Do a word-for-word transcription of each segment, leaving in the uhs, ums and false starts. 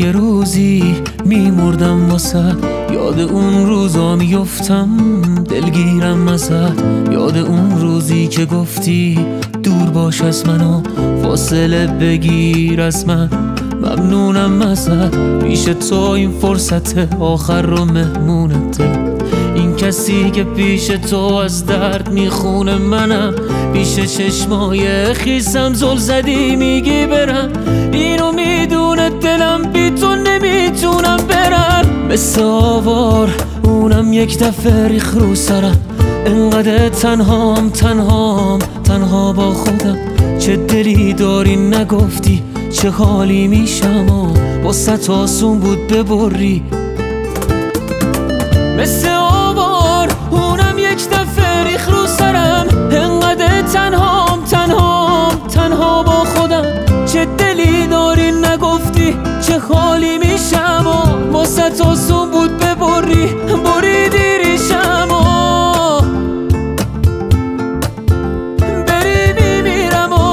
یه روزی میمردم واسه، یاد اون روزا میفتم دلگیرم ازت. یاد اون روزی که گفتی دور باش از منو، فاصله بگیر از من، ممنونم ازت. پیش تو این فرصت آخر رو مهمونته، این کسی که پیش تو از درد میخونه منم. پیش چشمای خیسم زل زدی میگی برم، اینو میدونه دلم بی تو نمیتونم برم. مثل آوار اونم یک دفعه ریخ رو سرم، انقدر تنهام تنهام تنها با خودم. چه دلی داری نگفتی چه حالی میشم و واسه آسون بود ببری. مثل آوار اونم یک دفعه ریخ رو سرم، انقدر تنهام تنهام تنها با خودم. چه دلی داری نگفتی چه حالی میشم و واسه آسون بود ببری. بریدی ریشم و بری میمیرم و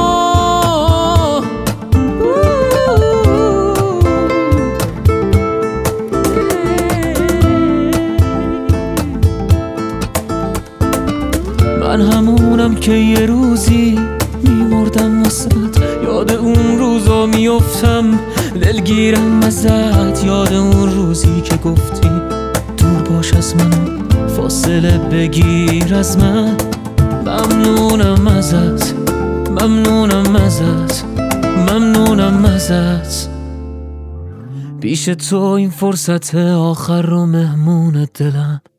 من همونم که یه روزی میمردم واسه، یاد اون روزا میفتم دلگیرم ازت. یاد اون روزی که گفتی دور باش از من، فاصله بگیر از من، ممنونم ازت ممنونم ازت ممنونم ازت. پیش تو این فرصت آخر رو مهمون دلم.